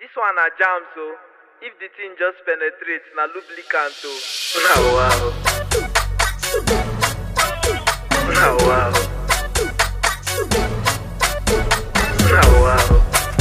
This one a jam, so if the thing just penetrates, na lubricant o. Wow. Wow. Wow.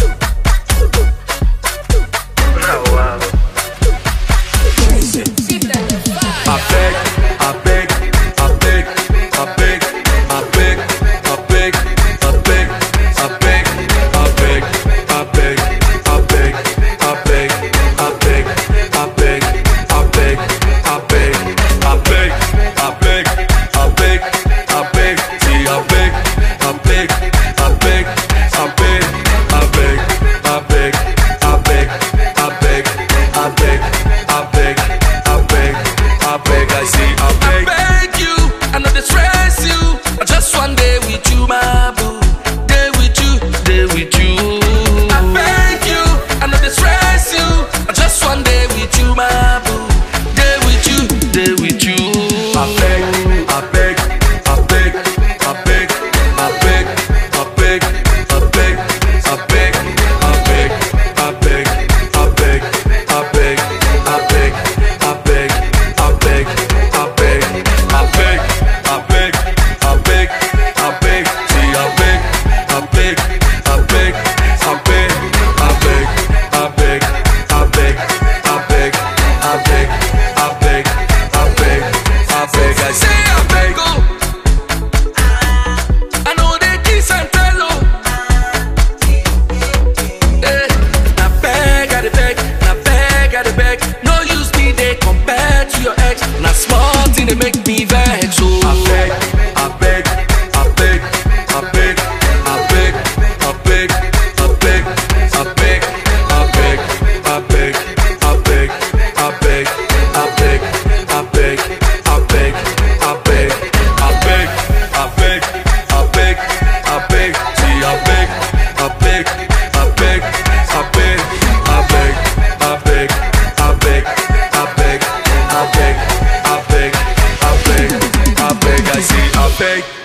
They make me vex, so I beg, I beg.